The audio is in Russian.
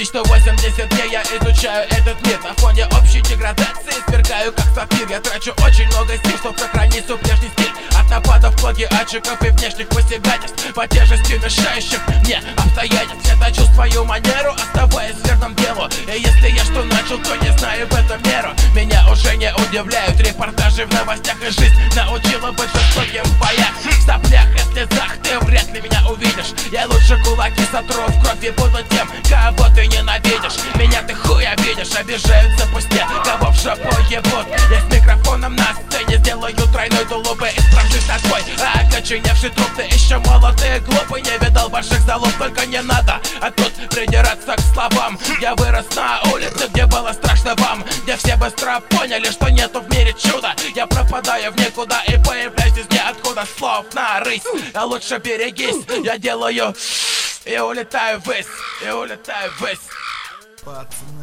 Почти 180 дней я изучаю этот мир. На фоне общей деградации сверкаю как сапфир. Я трачу очень много сил, чтобы сохранить свой прежний стиль. От нападов, плагиатчиков и внешних посягательств, по тяжести мешающих мне обстоятельств. Я точу свою манеру, оставаясь верным делу. И если я что начал, то не знаю в этом меру. Меня уже не удивляют репортажи в новостях, и жизнь научила быть жестоким в боях. В соплях и слезах ты вряд ли меня увидишь. Я лучше кулаки сотру в кровь и буду тем, кого ты ненавидишь. Меня ты хуй обидишь, обижаются пусть те, кого в жопу ебут. Я с микрофоном на сцене сделаю тройной тулупы и справжусь на твой окоченевший труп. Ты еще молодый и глупый, не видал ваших залов, только не надо. А тут придираться к словам. Я вырос на улице, где было страшно вам, где все быстро поняли, что нету в мире чуда. Я пропадаю в никуда и появляюсь из ниоткуда. Слов на рысь, а лучше берегись. Я делаю и улетаю ввысь, и улетаю ввысь. Пацаны.